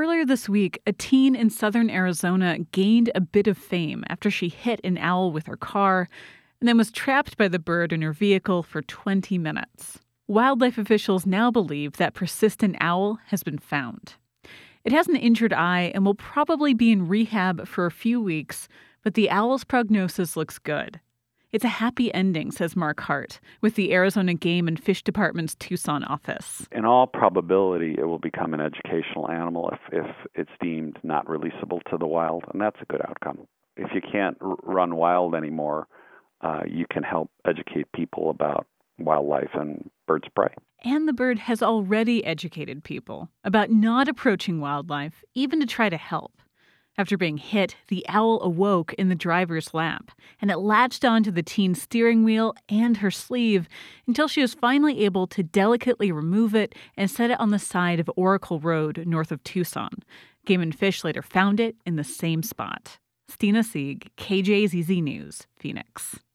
Earlier this week, a teen in southern Arizona gained a bit of fame after she hit an owl with her car and then was trapped by the bird in her vehicle for 20 minutes. Wildlife officials now believe that persistent owl has been found. It has an injured eye and will probably be in rehab for a few weeks, but the owl's prognosis looks good. It's a happy ending, says Mark Hart, with the Arizona Game and Fish Department's Tucson office. In all probability, it will become an educational animal if it's deemed not releasable to the wild, and that's a good outcome. If you can't run wild anymore, you can help educate people about wildlife and birds of prey. And the bird has already educated people about not approaching wildlife, even to try to help. After being hit, the owl awoke in the driver's lap, and it latched onto the teen's steering wheel and her sleeve until she was finally able to delicately remove it and set it on the side of Oracle Road north of Tucson. Game and Fish later found it in the same spot. Stina Sieg, KJZZ News, Phoenix.